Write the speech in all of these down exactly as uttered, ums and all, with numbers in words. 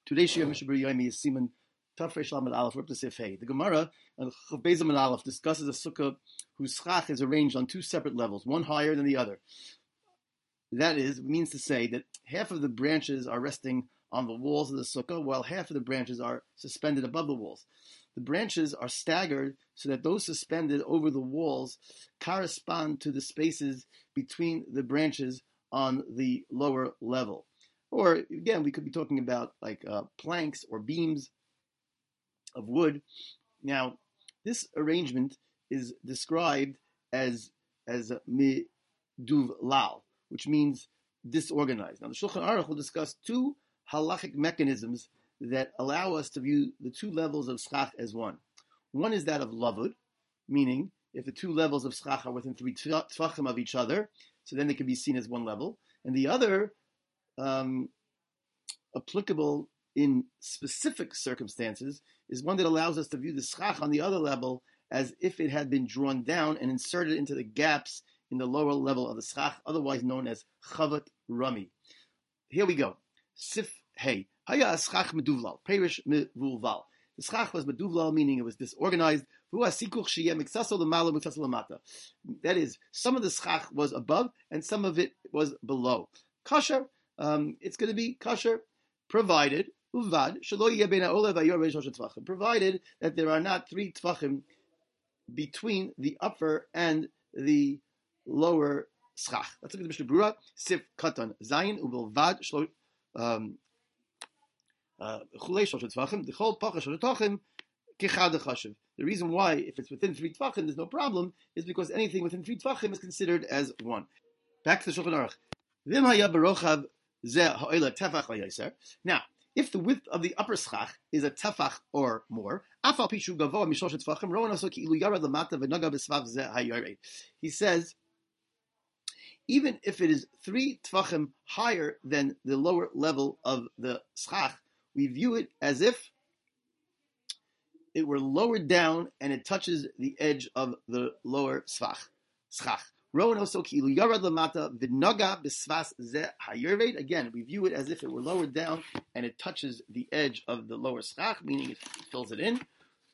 Today's Shir Mishnah Berurah Yomi is Siman Tafresh Lamed Aleph. We're up to Sif Hey. The Gemara and Chav Beis Amud Aleph discusses a sukkah whose schach is arranged on two separate levels, one higher than the other. That is, it means to say that half of the branches are resting on the walls of the sukkah, while half of the branches are suspended above the walls. The branches are staggered so that those suspended over the walls correspond to the spaces between the branches on the lower level. Or, again, we could be talking about like uh, planks or beams of wood. Now, this arrangement is described as as meduvlal, which means disorganized. Now, the Shulchan Aruch will discuss two halachic mechanisms that allow us to view the two levels of schach as one. One is that of lavud, meaning if the two levels of schach are within three tfachim of each other, so then they can be seen as one level. And the other, um, applicable in specific circumstances, is one that allows us to view the schach on the other level as if it had been drawn down and inserted into the gaps in the lower level of the schach, otherwise known as chavat rami. Here we go. Sif hey. Haya schach meduvlal. Perish meduvlal. The schach was meduvlal, meaning it was disorganized. That is, some of the schach was above and some of it was below. Kasher, um, it's going to be kasher, provided uvad provided that there are not three tfachim between the upper and the lower schach. Let's look at the Mishnah Berurah. Sif katan zayin ubilvad shlo. Um, Uh, the reason why, if it's within three tvachim, there's no problem, is because anything within three tvachim is considered as one. Back to the Shulchan Aruch. Now, if the width of the upper schach is a tefach or more, he says, even if it is three tvachim higher than the lower level of the schach, we view it as if it were lowered down and it touches the edge of the lower schach. Again, we view it as if it were lowered down and it touches the edge of the lower schach, meaning it fills it in.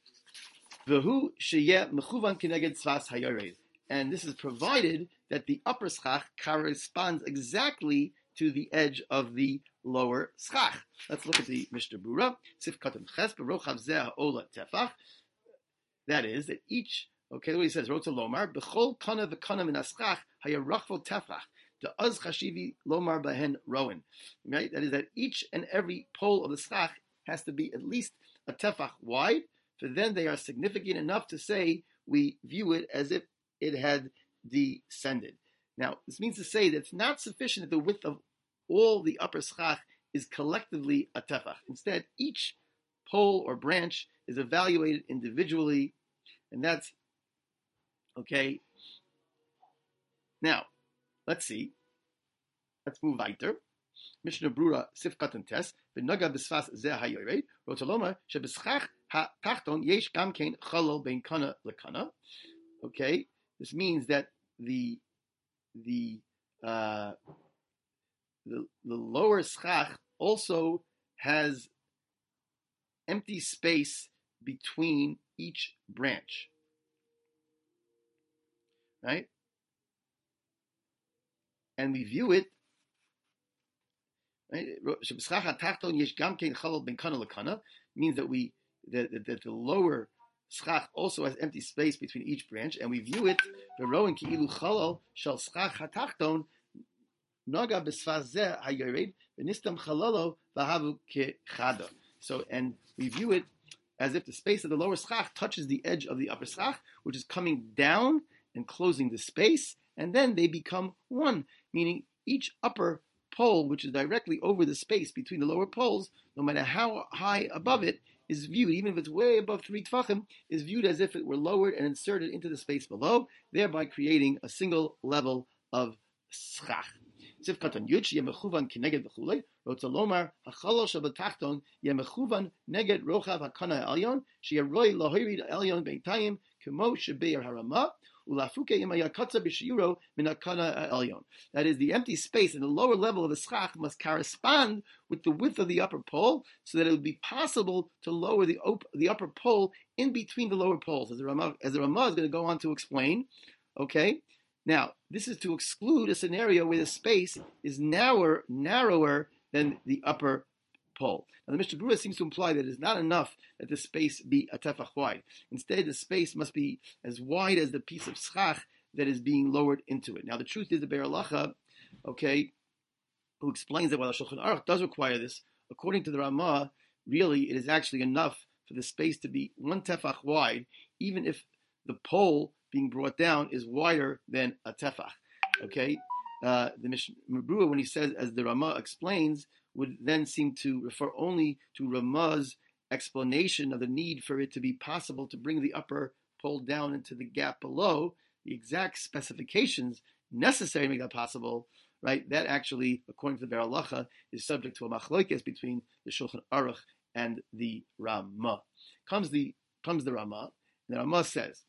And this is provided that the upper schach corresponds exactly to the edge of the lower schach. Let's look at the Mishnah Berurah. Sif katan ches berochav zeh ha'ola tefach. That is, that each, okay, what he says, Rotza lomar, b'chol kana v'kana min haschach hayarachvo tefach, de'az chashivi lomar bahen roin. Right? That is, that each and every pole of the schach has to be at least a tefach wide, for then they are significant enough to say we view it as if it had descended. Now, this means to say that it's not sufficient that the width of all the upper schach is collectively a tefach. Instead, each pole or branch is evaluated individually, and that's okay. Now, let's see. Let's move weiter. Mishnah Berurah Sif katan tes v'naga b'sfas zeh hayored rotaloma shebeschach ha-tachton yesh gam kein chalal bein kana lekana. Okay, this means that the the uh, the the lower schach also has empty space between each branch, right? And we view it, right? Means that we that, that, that the lower schach also has empty space between each branch, and we view it v'roin ki'ilu chalal shel schach hatachton naga b'sfas zeh hayored v'nistam chalalo v'havu kechada. So, and we view it as if the space of the lower schach touches the edge of the upper schach, which is coming down and closing the space, and then they become one, meaning each upper pole, which is directly over the space between the lower poles, no matter how high above it, is viewed, even if it's way above three tfachim, is viewed as if it were lowered and inserted into the space below, thereby creating a single level of schach. Sif katan yud sheyeh mechuvan kineged v'chulei rotza lomar hachalal shabatachton yeh mechuvan neged rochav hakana elyon sheyeh roi lahorid elyon beintayim kemo shebeir harama That is, the empty space in the lower level of the schach must correspond with the width of the upper pole, so that it would be possible to lower the op- the upper pole in between the lower poles, as the Ramah, as the Ramah is going to go on to explain. Okay, now this is to exclude a scenario where the space is narrower narrower than the upper pole. Now the Mishnah Berurah seems to imply that it is not enough that the space be a tefach wide. Instead, the space must be as wide as the piece of schach that is being lowered into it. Now the truth is, the Be'er Halacha, okay, who explains that while the Shulchan Aruch does require this, according to the Ramah, really it is actually enough for the space to be one tefach wide, even if the pole being brought down is wider than a tefach. Okay, uh, the Mishnah Berurah, when he says, as the Ramah explains, would then seem to refer only to Ramah's explanation of the need for it to be possible to bring the upper pole down into the gap below. The exact specifications necessary to make that possible, right? That actually, according to the Be'er Halacha, is subject to a machlokes between the Shulchan Aruch and the Ramah. Comes the comes the Ramah, and the Ramah says,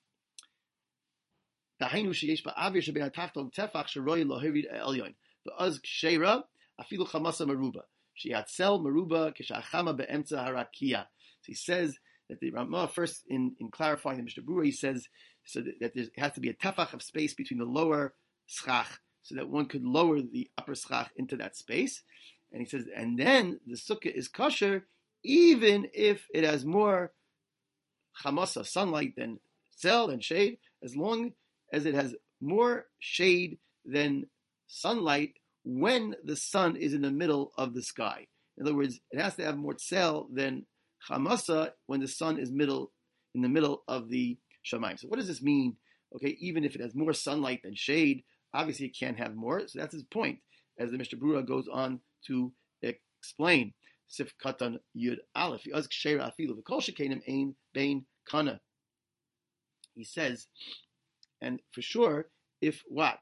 "Dahainu sheyesh ba'avir shebein hatachton tefach sheroy lohirid elyon v'az ksheira afilu chamasa meruba sheyatzel meruba kishachama be'emtza harakia." So he says that the Ramah, first in, in clarifying the Mishnah Berurah, he says so that, that there has to be a tefach of space between the lower schach, so that one could lower the upper schach into that space. And he says, and then the sukkah is kosher even if it has more chamasa, sunlight, than cell and shade, as long as it has more shade than sunlight when the sun is in the middle of the sky. In other words, it has to have more cell than chamasa when the sun is middle in the middle of the shamayim. So what does this mean? Okay, even if it has more sunlight than shade, obviously it can't have more. So that's his point, as the Mishnah Berurah goes on to explain. Sif katan yud aleph yaz ksheira afilu v'kol shekenim ein bein kana. He says, and for sure, if what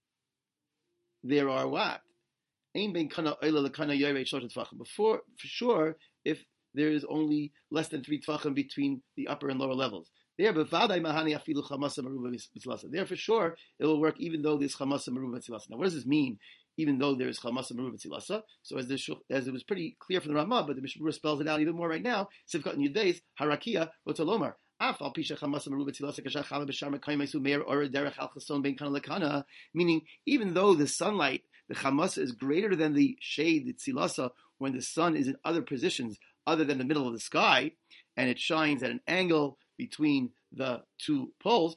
there are what ein bein kana oila lekana yorei shlosh tefachim. Before, for sure, if there is only less than three tefachim between the upper and lower levels. There, there for sure, it will work even though there's chamasa meruba tzilasa. Now, what does this mean? Even though there's chamasa meruba tzilasa. So, as the, as it was pretty clear from the Ramah, but the Mishnah Berurah spells it out even more right now. Sivkat and Yudeis harakia rotolomar. Meaning, even though the sunlight, the chamasa, is greater than the shade, the tzilasa, when the sun is in other positions other than the middle of the sky, and it shines at an angle between the two poles.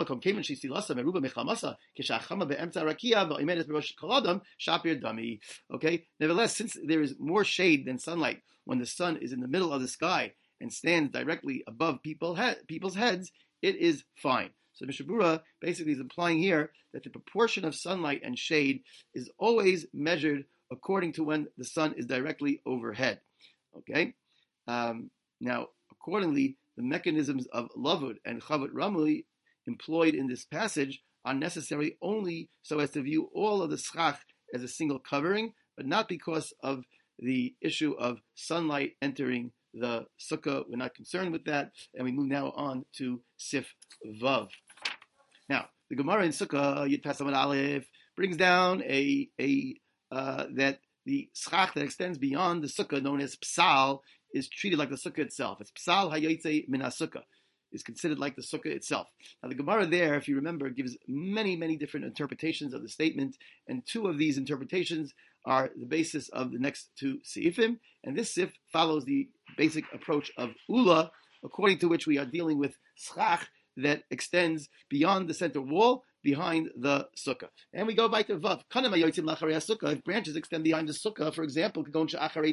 Okay. Nevertheless, since there is more shade than sunlight when the sun is in the middle of the sky and stands directly above people he- people's heads, it is fine. So Mishnah Berurah basically is implying here that the proportion of sunlight and shade is always measured according to when the sun is directly overhead. Okay. Um, now, accordingly, the mechanisms of lavud and chavut ramli employed in this passage are necessary only so as to view all of the schach as a single covering, but not because of the issue of sunlight entering the sukkah. We're not concerned with that, and we move now on to Sif Vav. Now, the Gemara in Sukkah Yud Pasamad Aleph brings down a a uh, that the schach that extends beyond the sukkah, known as psal, is treated like the sukkah itself. It's psal hayotze min sukkah, is considered like the sukkah itself. Now the Gemara there, if you remember, gives many, many different interpretations of the statement, and two of these interpretations are the basis of the next two seifim, and this sif follows the basic approach of Ula, according to which we are dealing with schach that extends beyond the center wall, behind the sukkah. And we go back to Vav. If branches extend behind the sukkah, for example, for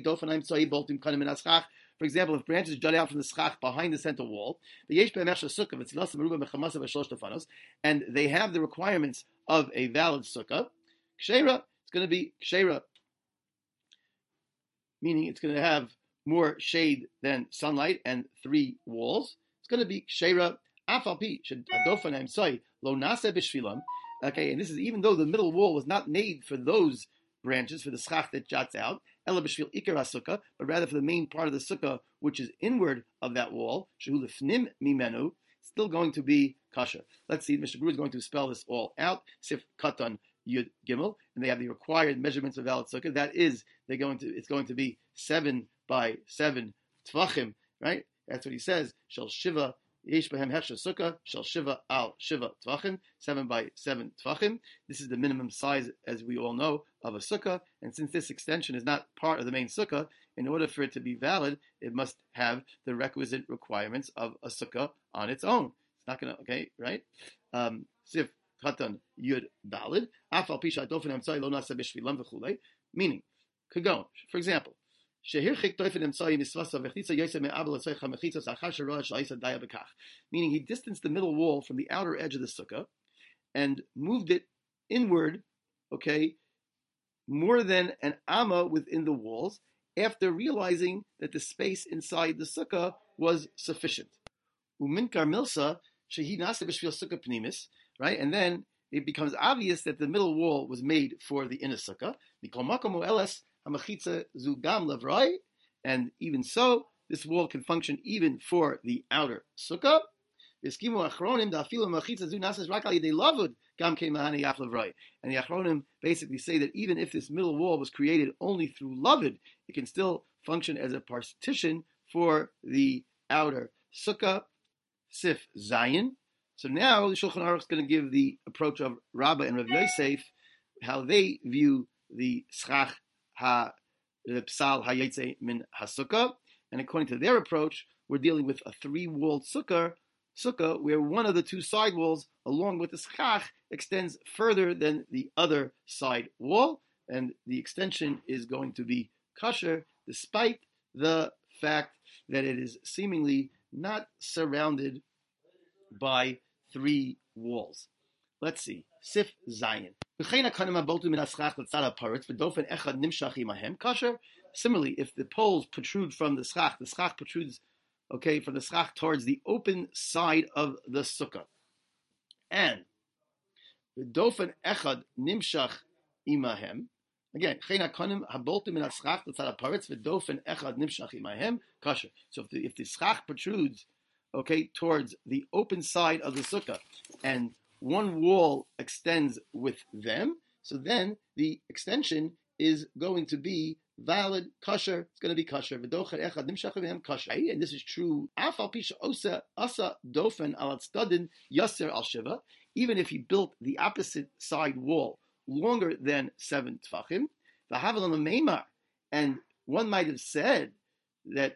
example, if branches jut out from the schach behind the center wall, and they have the requirements of a valid sukkah, kshera, it's going to be kshera, meaning it's going to have more shade than sunlight and three walls. It's going to be kshera. Okay, and this is even though the middle wall was not made for those branches, for the schach that jots out, but rather for the main part of the sukkah, which is inward of that wall, mimenu, still going to be kosher. Let's see, Mister Brewer is going to spell this all out. Sif Katan Yud Gimel, and they have the required measurements of valid sukkah. That is, they're going to. It's going to be seven by seven tvachim, right? That's what he says. Shel Shiva Yesh Behem Hechsher Sukkah Shel Shiva Al Shiva Tvachim, seven by seven tvachim. This is the minimum size, as we all know, of a sukkah. And since this extension is not part of the main sukkah, in order for it to be valid, it must have the requisite requirements of a sukkah on its own. It's not going to, okay, right? Um, Sif Katan Yud Dalid. Afal Pisha Dofen Emtzai Lo Nasa B'Shvilam V'Chulei. Meaning, could go, for example, meaning he distanced the middle wall from the outer edge of the sukkah and moved it inward, okay, more than an amma within the walls, after realizing that the space inside the sukkah was sufficient. Uminkar milsa shehi nasa b'shvil sukkah pnimis, right? And then it becomes obvious that the middle wall was made for the inner sukkah. Mikol makom u'eles hamachitza zugam levroi, and even so, this wall can function even for the outer sukkah. And the Achronim basically say that even if this middle wall was created only through lavud, it can still function as a partition for the outer sukkah. Sif Zayin. So now the Shulchan Aruch is going to give the approach of Rabbah and Rav Yosef, how they view the schach ha the psal hayetze min hasukkah, and according to their approach, we're dealing with a three-walled sukkah, sukkah where one of the two side walls, along with the schach, extends further than the other side wall, and the extension is going to be kosher, despite the fact that it is seemingly not surrounded by three walls. Let's see. Sif Zayin. Similarly, if the poles protrude from the schach, the schach protrudes, okay, from the schach towards the open side of the sukkah, and the dofen echad nimshach imahem. Again, so if the, if the schach protrudes, okay, towards the open side of the sukkah, and one wall extends with them, so then the extension is going to be valid, kosher. It's going to be kosher. And this is true. Even if he built the opposite side wall longer than seven tfachim, and one might have said that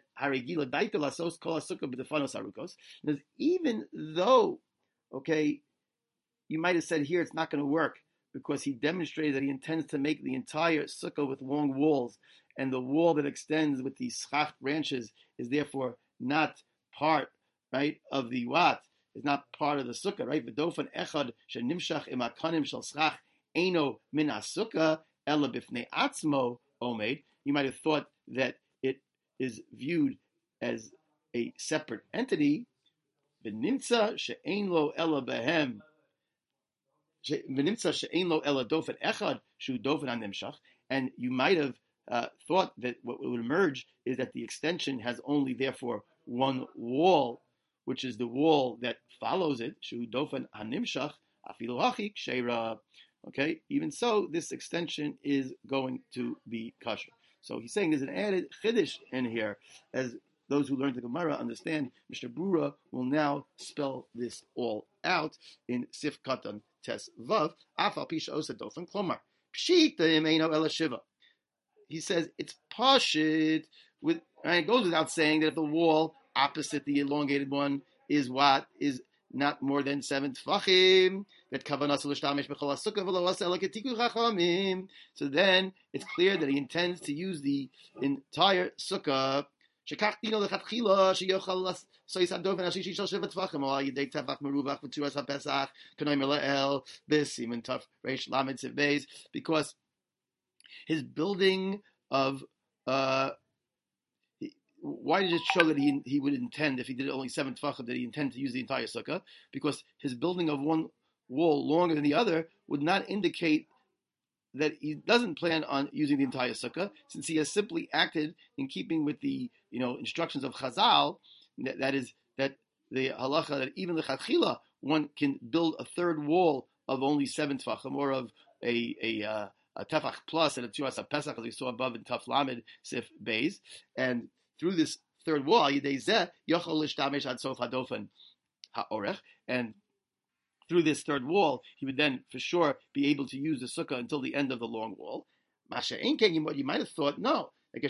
even though, okay, you might have said here it's not going to work because he demonstrated that he intends to make the entire sukkah with long walls, and the wall that extends with these schach branches is therefore not part, right, of the what, is not part of the sukkah, right? V'dofen echad shenimshach im hakanim shel schach eino min hasukkah ela bifnei atzmo omed. You might have thought that it is viewed as a separate entity. V'nimtza she'ein lo ela behem. V'nimtza she'ein lo ela dofen echad shu dofen hanimshach. And you might have uh, thought that what would emerge is that the extension has only, therefore, one wall, which is the wall that follows it. Shu dofen hanimshach afilu hachi kshera. Okay, even so, this extension is going to be kosher. So he's saying there's an added chiddush in here, as those who learned the Gemara understand. Mister Brura will now spell this all out in Sif Katan Tes Vav. Afal Pisha Osa Dofen Klomar Pshita Imeino Ela Shiva. He says it's pashit with, and it goes without saying that if the wall opposite the elongated one is what is not more than seven tfachim, that kavanas l'shtamish b'chol sukkah v'lo asa l'ketiku chachamim. So then it's clear that he intends to use the entire sukkah. Shekach dino lechatchila sheyochal sois hadofen hashishi shel sheva tfachim al yedei tefach meruvach v'tzuras hapesach kanoi mela'el b'simen taf reish lamed siv beis, because his building of uh, why did it show that he he would intend, if he did only seven tefachim, that he intend to use the entire sukkah? Because his building of one wall longer than the other would not indicate that he doesn't plan on using the entire sukkah, since he has simply acted in keeping with the, you know, instructions of Chazal, that, that is that the halacha that even the chachila one can build a third wall of only seven tefachim, or of a a, uh, a tefach plus and a two asa pesach, as we saw above in Taf Lamed Sif Beis, and through this third wall, Yidei Zeh Yochel Lishtamesh Ad Sof Hadofen Ha'orech, and through this third wall, he would then for sure be able to use the sukkah until the end of the long wall. Masha Einken, what you might have thought, no.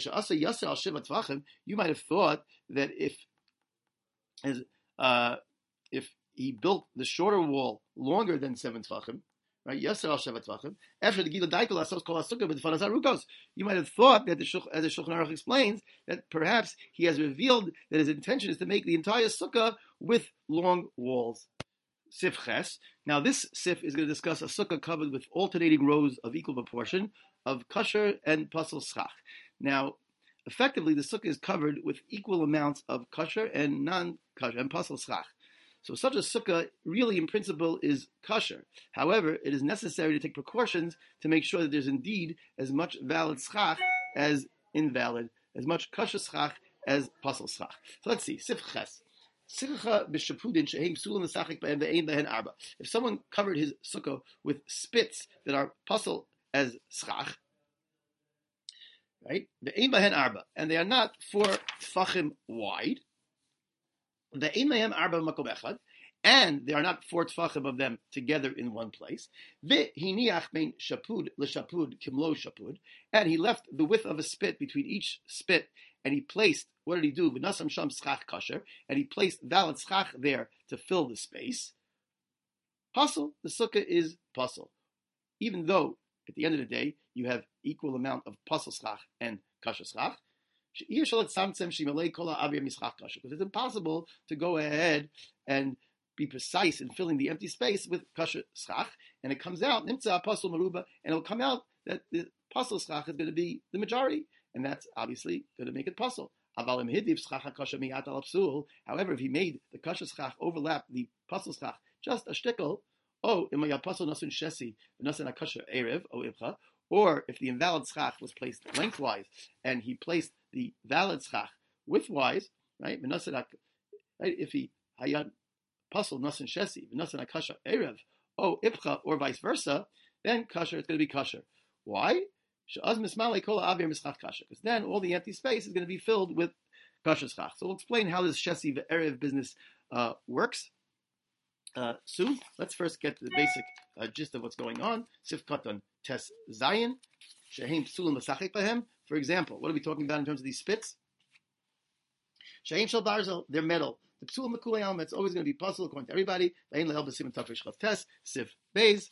You might have thought that if as uh, if he built the shorter wall longer than seven tefachim, right? Yasser al shevet tefachim. After the gila daikel asos kol hasukah b'tfanas harukos. You might have thought that the Shulch, as the Shulchan Aruch explains, that perhaps he has revealed that his intention is to make the entire sukkah with long walls. Sif ches. Now this sif is going to discuss a sukkah covered with alternating rows of equal proportion of kasher and pasel schach. Now, effectively, the sukkah is covered with equal amounts of kasher and non-kasher and pasel schach. So such a sukkah really in principle is kasher. However, it is necessary to take precautions to make sure that there's indeed as much valid schach as invalid, as much kasher schach as pasel schach. So let's see, sif ches. If someone covered his sukkah with spits that are puzzle as schach, right? The ein bahen arba, and they are not four tfachim wide. The ein bahen arba makom echad, and they are not four tfachim of them together in one place. V'hiniach mein shapud l'shapud kimlo shapud, and he left the width of a spit between each spit, and he placed. What did he do? V'nasam sham schach kasher, and he placed valid schach there to fill the space. Puzzle, the sukkah is puzzle, even though at the end of the day you have equal amount of puzzle schach and kasher schach. Because it's impossible to go ahead and be precise in filling the empty space with kasher schach, and it comes out nimtza puzzle maruba, and it'll come out that the puzzle schach is going to be the majority, and that's obviously going to make it puzzle. However, if he made the kasher schach overlap the puzzle schach just a shtickle, oh, or if the invalid schach was placed lengthwise and he placed the valid schach widthwise, right? Right? If he hayad puzzle nasan shesi, nasan akasha erev, oh ipcha, or vice versa, then kasher is going to be kasher. Why? Because then all the empty space is going to be filled with kasher schach. So we'll explain how this shesi ve'erev business uh, works uh, soon. Let's first get to the basic uh, gist of what's going on. Sif katan tes zayin shehem psulim l'sachek bahem. For example, what are we talking about in terms of these spits? Shehem shel barzel, they're metal. The psulim mekulei alma, it's always going to be puzzle according to everybody. Ve'en lehel b'sim tafresh chav tes sif beis.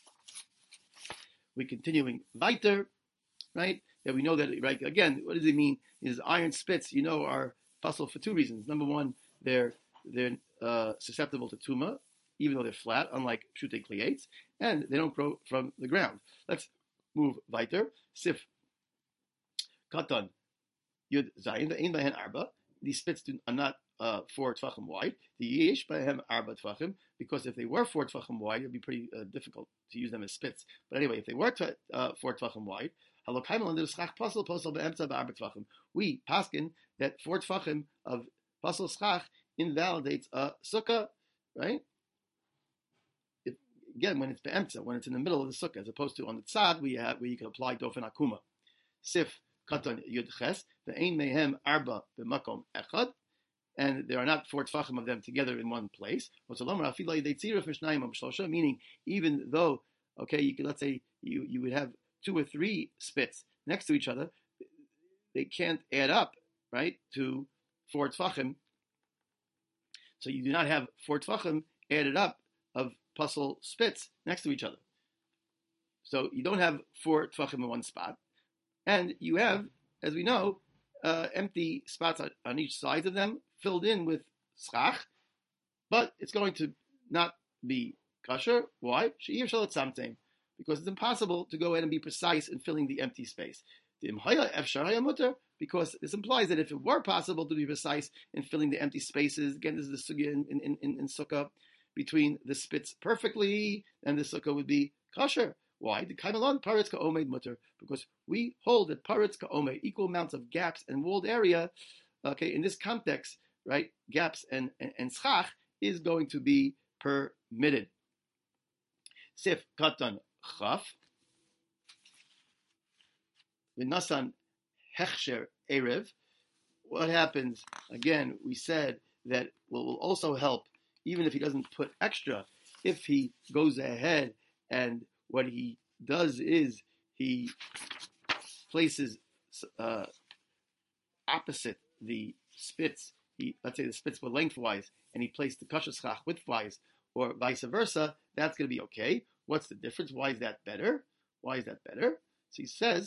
We're continuing weiter. Right? That we know that, right? Again, what does it mean? Is iron spits, you know, are puzzle for two reasons. Number one, they're they're uh, susceptible to tuma, even though they're flat, unlike pshutei kliates, and they don't grow from the ground. Let's move weiter. Sif katan yud zayin ve'ein bahen arba. These spits do, are not uh, four tefachim wide. The yesh bahem arba tefachim, because if they were four tefachim wide, it'd be pretty uh, difficult to use them as spits. But anyway, if they were tve, uh, four tefachim wide, we paskin that four tefachim of pasal schach invalidates a sukkah, right? If, again, when it's be'emtza, when it's in the middle of the sukkah, as opposed to on the tzad, we have where you can apply dofen akuma. Sif katan yud ches ve'ein mehem arba b'makom echad, and there are not four tefachim of them together in one place. Meaning, even though, okay, you could, let's say you you would have two or three spits next to each other, they can't add up, right, to four tefachim. So you do not have four tefachim added up of puzzle spits next to each other. So you don't have four tefachim in one spot, and you have, as we know, uh, empty spots on, on each side of them, filled in with schach, but it's going to not be kasher. Why? She'ir shalat samtein. Because it's impossible to go ahead and be precise in filling the empty space. Because this implies that if it were possible to be precise in filling the empty spaces, again, this is the sugya in, in, in, in sukkah, between the spits perfectly, then the sukkah would be kosher. Why? The kaimalon paretz ka'omed mutter. Because we hold that paretz ka'omed, equal amounts of gaps and walled area, okay, in this context, right, gaps and, and, and schach is going to be permitted. Sif katan chaf, v'nasan hechsher erev. What happens, again, we said that what will also help, even if he doesn't put extra, if he goes ahead and what he does is he places uh, opposite the spits, he, let's say the spits were lengthwise, and he placed the kasher schach widthwise, or vice versa, that's going to be okay. What's the difference? Why is that better? Why is that better? So he says,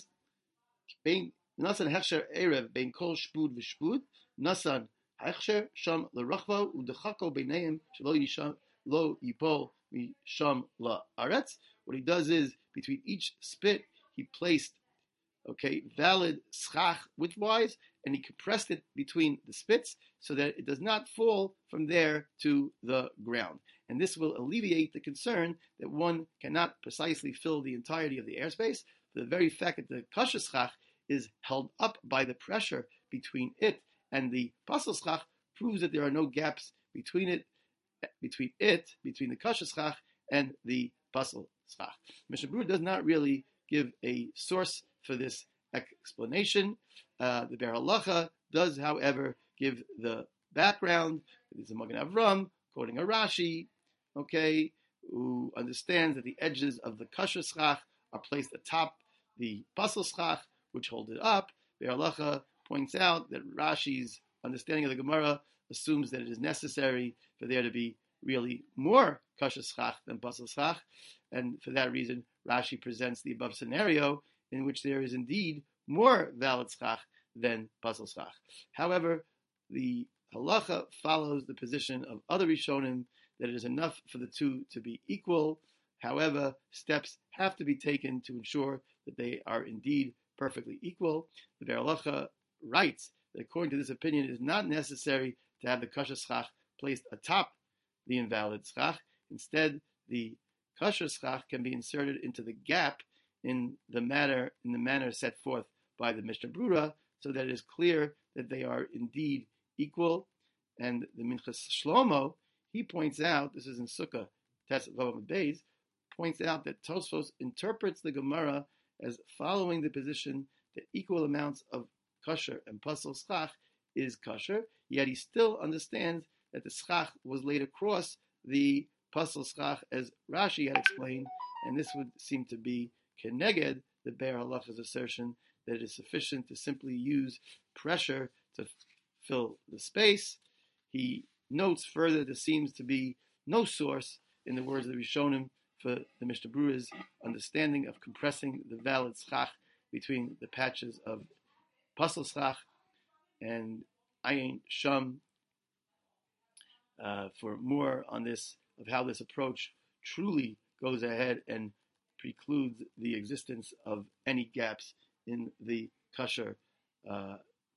Nasan hechsher erev bein kol shpud v'shpud, nasan hechsher sham l'rachva u'dechako beineim shelo yisham lo yipol misham la'aretz. What he does is between each spit he placed, okay, valid schach widthwise, and he compressed it between the spits so that it does not fall from there to the ground. And this will alleviate the concern that one cannot precisely fill the entirety of the airspace. For the very fact that the kasher schach is held up by the pressure between it and the pasel schach proves that there are no gaps between it, between it, between the kasher schach and the pasel schach. Mishnah Berurah does not really give a source for this explanation. Uh, the Ber Halacha does, however, give the background. It is a Magen Avram quoting a Rashi, okay, who understands that the edges of the kasher schach are placed atop the pasel schach, which hold it up. Ber Halacha points out that Rashi's understanding of the Gemara assumes that it is necessary for there to be really more kasher schach than pasel schach, and for that reason, Rashi presents the above scenario in which there is indeed more valid schach than pasel schach. However, the halacha follows the position of other Rishonim that it is enough for the two to be equal. However, steps have to be taken to ensure that they are indeed perfectly equal. The Ber Halacha writes that according to this opinion, it is not necessary to have the kasher schach placed atop the invalid schach. Instead, the kasher schach can be inserted into the gap in the manner in the manner set forth by the Mishnah Berurah, so that it is clear that they are indeed equal. And the Minchas Shlomo, he points out, this is in Sukkah, Tes Vav Beis, points out that Tosfos interprets the Gemara as following the position that equal amounts of kasher and pasel schach is kasher, yet he still understands that the schach was laid across the pasel schach as Rashi had explained, and this would seem to be keneged the Ber Halacha's assertion that it is sufficient to simply use pressure to f- fill the space. He notes further there seems to be no source, in the words of the Rishonim, for the Mishnah Berurah's understanding of compressing the valid schach between the patches of pasel schach and ayin sham. Uh, for more on this, of how this approach truly goes ahead and precludes the existence of any gaps in the kasher, uh,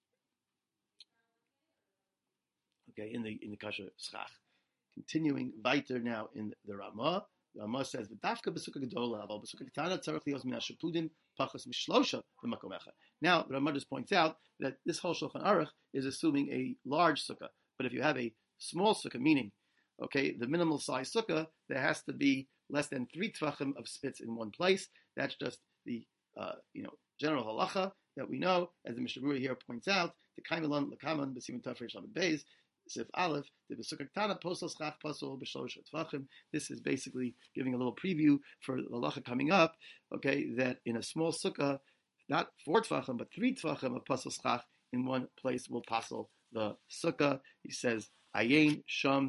okay, in the in the kasher schach. Continuing weiter now in the Ramah, the Ramah says, "V'dafka b'sukkah gedola, aval b'sukkah ketana tzarich lios min hashapudim pachas mishlosha b'makom echad." Now, the Ramah just points out that this whole Shulchan Aruch is assuming a large sukkah, but if you have a small sukkah, meaning, okay, the minimal size sukkah, there has to be less than three tvachim of spits in one place. That's just the uh, you know general halacha that we know, as the Mishnah Berurah here points out. The kaimelan lekaman b'simin tafresh lamed beis sif aleph the b'sukkah ketana posel schach pasol b'shlosh tvachim. This is basically giving a little preview for the halacha coming up. Okay, that in a small sukkah, not four tvachim but three tvachim of pasol schach in one place will pasel the sukkah. He says ayin sham